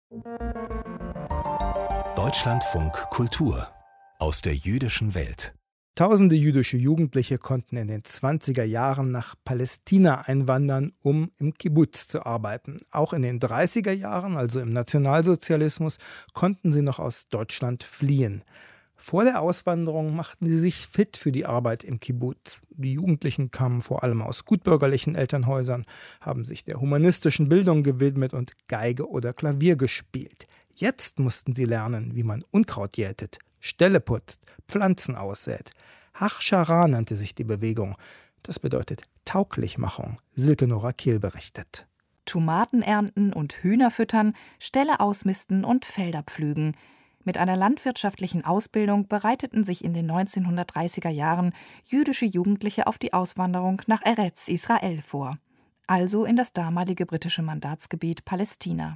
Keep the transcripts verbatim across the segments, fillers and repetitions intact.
Deutschlandfunk Kultur aus der jüdischen Welt. Tausende jüdische Jugendliche konnten in den zwanziger Jahren nach Palästina einwandern, um im Kibbuz zu arbeiten. Auch in den dreißiger Jahren, also im Nationalsozialismus, konnten sie noch aus Deutschland fliehen. Vor der Auswanderung machten sie sich fit für die Arbeit im Kibbuz. Die Jugendlichen kamen vor allem aus gutbürgerlichen Elternhäusern, haben sich der humanistischen Bildung gewidmet und Geige oder Klavier gespielt. Jetzt mussten sie lernen, wie man Unkraut jätet, Ställe putzt, Pflanzen aussät. Hachschara nannte sich die Bewegung. Das bedeutet Tauglichmachung. Silke Nora Kehl berichtet. Tomaten ernten und Hühner füttern, Ställe ausmisten und Felder pflügen. Mit einer landwirtschaftlichen Ausbildung bereiteten sich in den neunzehnhundertdreißiger Jahren jüdische Jugendliche auf die Auswanderung nach Eretz Israel vor, also in das damalige britische Mandatsgebiet Palästina.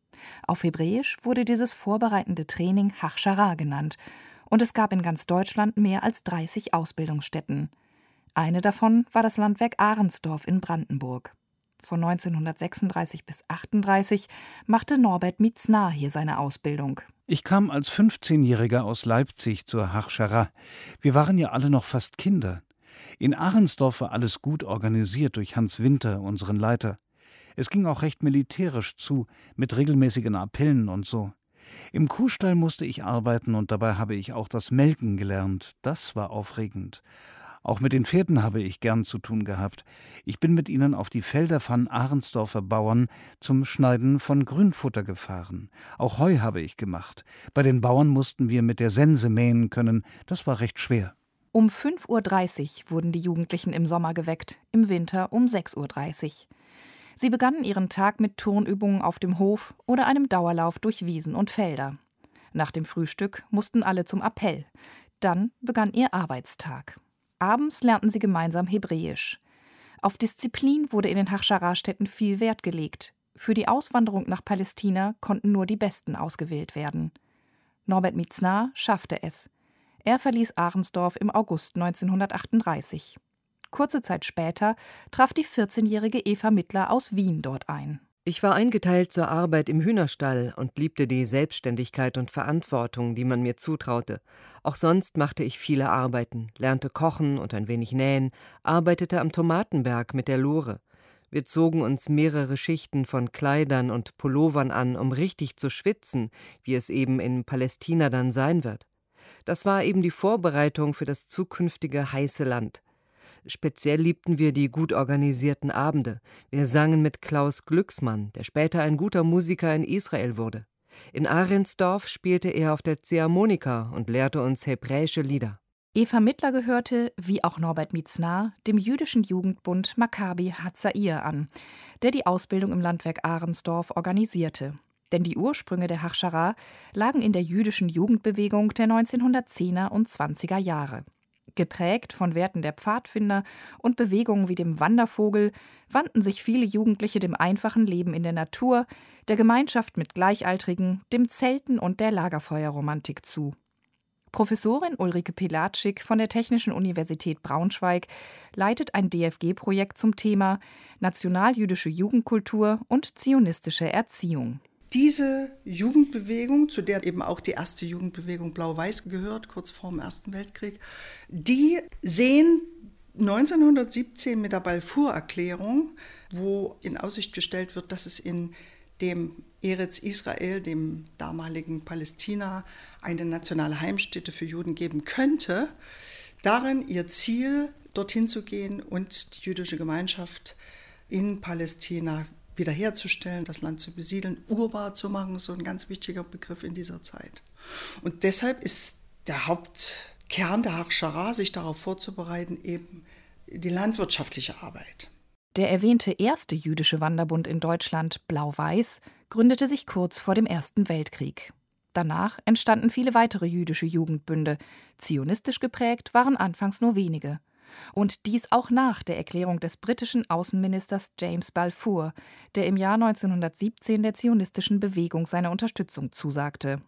Auf Hebräisch wurde dieses vorbereitende Training Hachschara genannt und es gab in ganz Deutschland mehr als dreißig Ausbildungsstätten. Eine davon war das Landwerk Ahrensdorf in Brandenburg. Von neunzehnhundertsechsunddreißig bis achtunddreißig machte Norbert Miznaar hier seine Ausbildung. Ich kam als fünfzehnjähriger aus Leipzig zur Hachschara. Wir waren ja alle noch fast Kinder. In Ahrensdorf war alles gut organisiert durch Hans Winter, unseren Leiter. Es ging auch recht militärisch zu, mit regelmäßigen Appellen und so. Im Kuhstall musste ich arbeiten und dabei habe ich auch das Melken gelernt. Das war aufregend. Auch mit den Pferden habe ich gern zu tun gehabt. Ich bin mit ihnen auf die Felder von Ahrensdorfer Bauern zum Schneiden von Grünfutter gefahren. Auch Heu habe ich gemacht. Bei den Bauern mussten wir mit der Sense mähen können. Das war recht schwer. Um fünf Uhr dreißig wurden die Jugendlichen im Sommer geweckt, im Winter um sechs Uhr dreißig. Sie begannen ihren Tag mit Turnübungen auf dem Hof oder einem Dauerlauf durch Wiesen und Felder. Nach dem Frühstück mussten alle zum Appell. Dann begann ihr Arbeitstag. Abends lernten sie gemeinsam Hebräisch. Auf Disziplin wurde in den Hachschara-Städten viel Wert gelegt. Für die Auswanderung nach Palästina konnten nur die Besten ausgewählt werden. Norbert Miznaar schaffte es. Er verließ Ahrensdorf im August neunzehnhundertachtunddreißig. Kurze Zeit später traf die vierzehnjährige Eva Mittler aus Wien dort ein. Ich war eingeteilt zur Arbeit im Hühnerstall und liebte die Selbstständigkeit und Verantwortung, die man mir zutraute. Auch sonst machte ich viele Arbeiten, lernte kochen und ein wenig nähen, arbeitete am Tomatenberg mit der Lore. Wir zogen uns mehrere Schichten von Kleidern und Pullovern an, um richtig zu schwitzen, wie es eben in Palästina dann sein wird. Das war eben die Vorbereitung für das zukünftige heiße Land. Speziell liebten wir die gut organisierten Abende. Wir sangen mit Klaus Glücksmann, der später ein guter Musiker in Israel wurde. In Ahrensdorf spielte er auf der Ziehharmonika und lehrte uns hebräische Lieder. Eva Mittler gehörte, wie auch Norbert Miznaar, dem jüdischen Jugendbund Maccabi Hatzair an, der die Ausbildung im Landwerk Ahrensdorf organisierte. Denn die Ursprünge der Hachschara lagen in der jüdischen Jugendbewegung der neunzehnhundertzehner und zwanziger Jahre. Geprägt von Werten der Pfadfinder und Bewegungen wie dem Wandervogel wandten sich viele Jugendliche dem einfachen Leben in der Natur, der Gemeinschaft mit Gleichaltrigen, dem Zelten und der Lagerfeuerromantik zu. Professorin Ulrike Pilatschik von der Technischen Universität Braunschweig leitet ein D F G-Projekt zum Thema Nationaljüdische Jugendkultur und zionistische Erziehung. Diese Jugendbewegung, zu der eben auch die erste Jugendbewegung Blau-Weiß gehört, kurz vor dem Ersten Weltkrieg, die sehen neunzehnhundertsiebzehn mit der Balfour-Erklärung, wo in Aussicht gestellt wird, dass es in dem Eretz Israel, dem damaligen Palästina, eine nationale Heimstätte für Juden geben könnte, darin ihr Ziel, dorthin zu gehen und die jüdische Gemeinschaft in Palästina wiederherzustellen, das Land zu besiedeln, urbar zu machen, so ein ganz wichtiger Begriff in dieser Zeit. Und deshalb ist der Hauptkern der Hachschara, sich darauf vorzubereiten, eben die landwirtschaftliche Arbeit. Der erwähnte erste jüdische Wanderbund in Deutschland, Blau-Weiß, gründete sich kurz vor dem Ersten Weltkrieg. Danach entstanden viele weitere jüdische Jugendbünde. Zionistisch geprägt waren anfangs nur wenige. Und dies auch nach der Erklärung des britischen Außenministers James Balfour, der im Jahr neunzehnhundertsiebzehn der zionistischen Bewegung seine Unterstützung zusagte.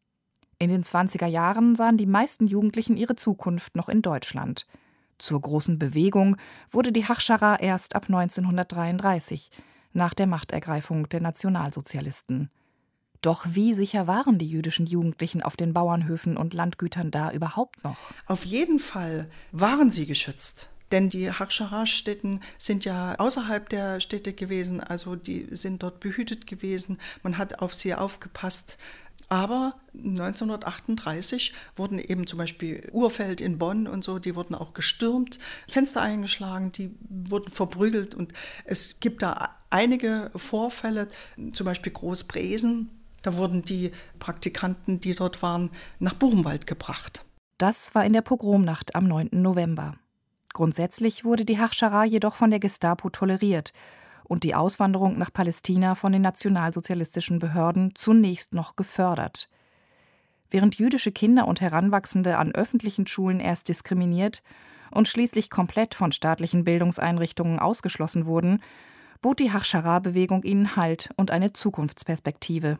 In den zwanziger Jahren sahen die meisten Jugendlichen ihre Zukunft noch in Deutschland. Zur großen Bewegung wurde die Hachschara erst ab neunzehnhundertdreiunddreißig, nach der Machtergreifung der Nationalsozialisten. Doch wie sicher waren die jüdischen Jugendlichen auf den Bauernhöfen und Landgütern da überhaupt noch? Auf jeden Fall waren sie geschützt. Denn die Hachschara-Stätten sind ja außerhalb der Städte gewesen, also die sind dort behütet gewesen. Man hat auf sie aufgepasst. Aber neunzehnhundertachtunddreißig wurden eben zum Beispiel Urfeld in Bonn und so, die wurden auch gestürmt, Fenster eingeschlagen, die wurden verprügelt. Und es gibt da einige Vorfälle, zum Beispiel Großbresen. Da wurden die Praktikanten, die dort waren, nach Buchenwald gebracht. Das war in der Pogromnacht am neunten November. Grundsätzlich wurde die Hachschara jedoch von der Gestapo toleriert und die Auswanderung nach Palästina von den nationalsozialistischen Behörden zunächst noch gefördert. Während jüdische Kinder und Heranwachsende an öffentlichen Schulen erst diskriminiert und schließlich komplett von staatlichen Bildungseinrichtungen ausgeschlossen wurden, bot die Hachschara-Bewegung ihnen Halt und eine Zukunftsperspektive.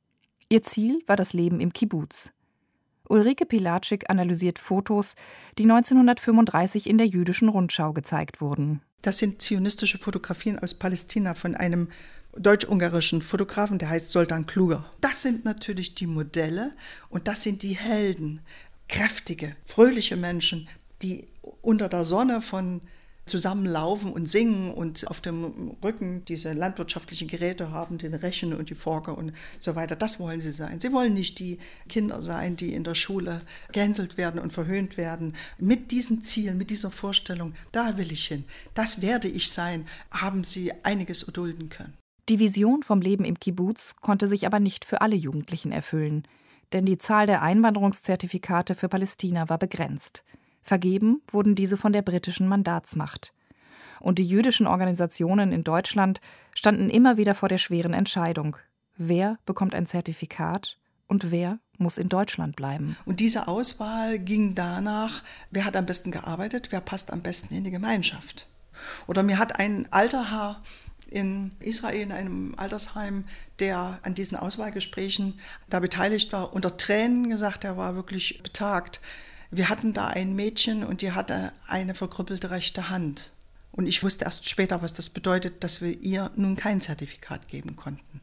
Ihr Ziel war das Leben im Kibbuz. Ulrike Pilatschik analysiert Fotos, die neunzehnhundertfünfunddreißig in der Jüdischen Rundschau gezeigt wurden. Das sind zionistische Fotografien aus Palästina von einem deutsch-ungarischen Fotografen, der heißt Zoltán Kluger. Das sind natürlich die Modelle und das sind die Helden. Kräftige, fröhliche Menschen, die unter der Sonne von zusammenlaufen und singen und auf dem Rücken diese landwirtschaftlichen Geräte haben, den Rechen und die Forke und so weiter. Das wollen sie sein. Sie wollen nicht die Kinder sein, die in der Schule gehänselt werden und verhöhnt werden. Mit diesem Ziel, mit dieser Vorstellung, da will ich hin, das werde ich sein, haben sie einiges erdulden können. Die Vision vom Leben im Kibbuz konnte sich aber nicht für alle Jugendlichen erfüllen, denn die Zahl der Einwanderungszertifikate für Palästina war begrenzt. Vergeben wurden diese von der britischen Mandatsmacht. Und die jüdischen Organisationen in Deutschland standen immer wieder vor der schweren Entscheidung: Wer bekommt ein Zertifikat und wer muss in Deutschland bleiben? Und diese Auswahl ging danach, wer hat am besten gearbeitet, wer passt am besten in die Gemeinschaft. Oder mir hat ein alter Herr in Israel in einem Altersheim, der an diesen Auswahlgesprächen da beteiligt war, unter Tränen gesagt, er war wirklich betagt. Wir hatten da ein Mädchen und die hatte eine verkrüppelte rechte Hand. Und ich wusste erst später, was das bedeutet, dass wir ihr nun kein Zertifikat geben konnten.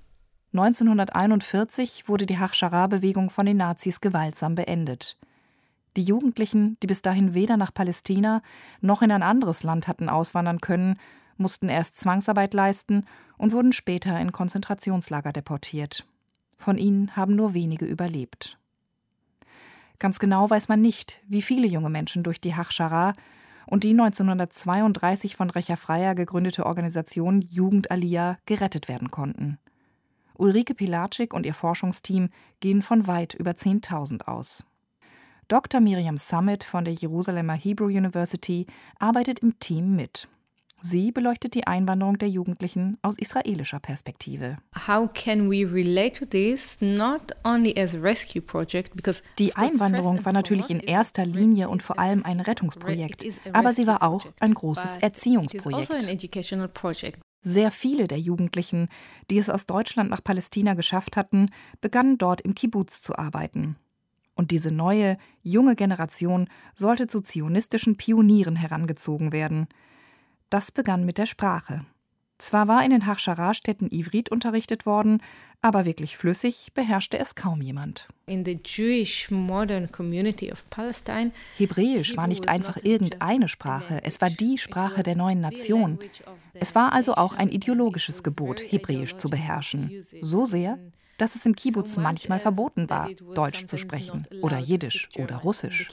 neunzehnhunderteinundvierzig wurde die Hachschara-Bewegung von den Nazis gewaltsam beendet. Die Jugendlichen, die bis dahin weder nach Palästina noch in ein anderes Land hatten auswandern können, mussten erst Zwangsarbeit leisten und wurden später in Konzentrationslager deportiert. Von ihnen haben nur wenige überlebt. Ganz genau weiß man nicht, wie viele junge Menschen durch die Hachschara und die neunzehnhundertzweiunddreißig von Recha Freier gegründete Organisation Jugend Aliyah gerettet werden konnten. Ulrike Pilatschik und ihr Forschungsteam gehen von weit über zehntausend aus. Doktor Miriam Sammet von der Jerusalemer Hebrew University arbeitet im Team mit. Sie beleuchtet die Einwanderung der Jugendlichen aus israelischer Perspektive. How can we relate to this not only as a rescue project, because die Einwanderung war natürlich in erster Linie und vor allem ein Rettungsprojekt, aber sie war auch ein großes Erziehungsprojekt. Sehr viele der Jugendlichen, die es aus Deutschland nach Palästina geschafft hatten, begannen dort im Kibbuz zu arbeiten. Und diese neue, junge Generation sollte zu zionistischen Pionieren herangezogen werden. Das begann mit der Sprache. Zwar war in den Hachschara-Städten Ivrit unterrichtet worden, aber wirklich flüssig beherrschte es kaum jemand. In the Jewish modern community of Palestine, Hebräisch war nicht einfach irgendeine Sprache, es war die Sprache der neuen Nation. Es war also auch ein ideologisches Gebot, Hebräisch zu beherrschen. So sehr, dass es im Kibbuz manchmal verboten war, Deutsch zu sprechen oder Jiddisch oder Russisch.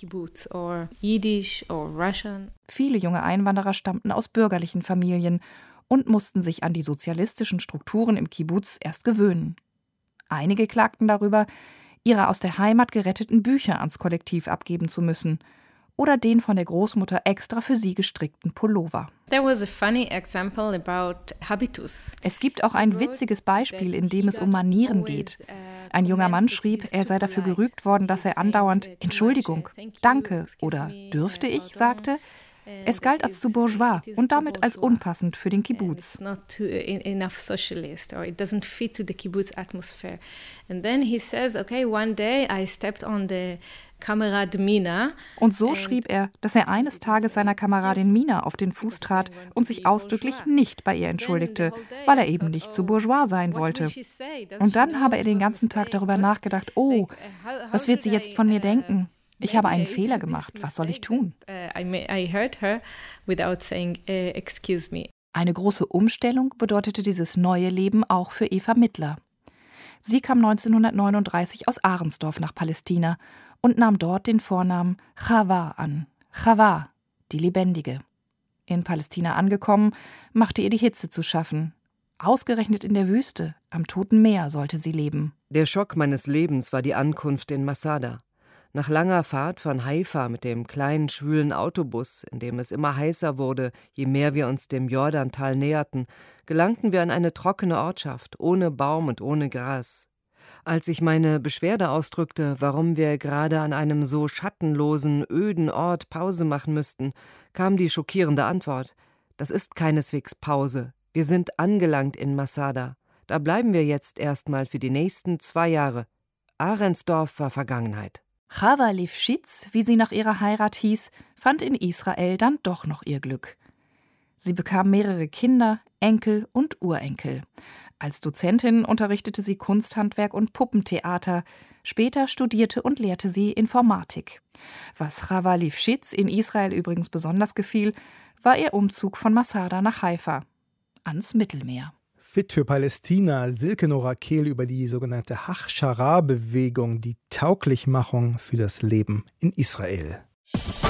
Viele junge Einwanderer stammten aus bürgerlichen Familien und mussten sich an die sozialistischen Strukturen im Kibbuz erst gewöhnen. Einige klagten darüber, ihre aus der Heimat geretteten Bücher ans Kollektiv abgeben zu müssen oder den von der Großmutter extra für sie gestrickten Pullover. There was a funny example about habitus. Es gibt auch ein witziges Beispiel, in dem es um Manieren geht. Ein junger Mann schrieb, er sei dafür gerügt worden, dass er andauernd »Entschuldigung«, »Danke« oder »Dürfte ich« sagte, Es galt als zu bourgeois und damit als unpassend für den Kibbuz. Enough socialist, or it doesn't fit to the kibbutz atmosphere. And then he says, okay, one day I stepped on the Kamerad Mina. Und so schrieb er, dass er eines Tages seiner Kameradin Mina auf den Fuß trat und sich ausdrücklich nicht bei ihr entschuldigte, weil er eben nicht zu bourgeois sein wollte. Und dann habe er den ganzen Tag darüber nachgedacht, oh, was wird sie jetzt von mir denken? Ich habe einen Fehler gemacht, was soll ich tun? Eine große Umstellung bedeutete dieses neue Leben auch für Eva Mittler. Sie kam neunzehnhundertneununddreißig aus Ahrensdorf nach Palästina und nahm dort den Vornamen Chava an. Chava, die Lebendige. In Palästina angekommen, machte ihr die Hitze zu schaffen. Ausgerechnet in der Wüste, am Toten Meer, sollte sie leben. Der Schock meines Lebens war die Ankunft in Masada. Nach langer Fahrt von Haifa mit dem kleinen, schwülen Autobus, in dem es immer heißer wurde, je mehr wir uns dem Jordantal näherten, gelangten wir an eine trockene Ortschaft, ohne Baum und ohne Gras. Als ich meine Beschwerde ausdrückte, warum wir gerade an einem so schattenlosen, öden Ort Pause machen müssten, kam die schockierende Antwort: Das ist keineswegs Pause. Wir sind angelangt in Masada. Da bleiben wir jetzt erstmal für die nächsten zwei Jahre. Ahrensdorf war Vergangenheit. Chava Lifshitz, wie sie nach ihrer Heirat hieß, fand in Israel dann doch noch ihr Glück. Sie bekam mehrere Kinder, Enkel und Urenkel. Als Dozentin unterrichtete sie Kunsthandwerk und Puppentheater. Später studierte und lehrte sie Informatik. Was Chava Lifshitz in Israel übrigens besonders gefiel, war ihr Umzug von Masada nach Haifa, ans Mittelmeer. Fit für Palästina, Silke Nora Kehl über die sogenannte Hachschara-Bewegung, die Tauglichmachung für das Leben in Israel.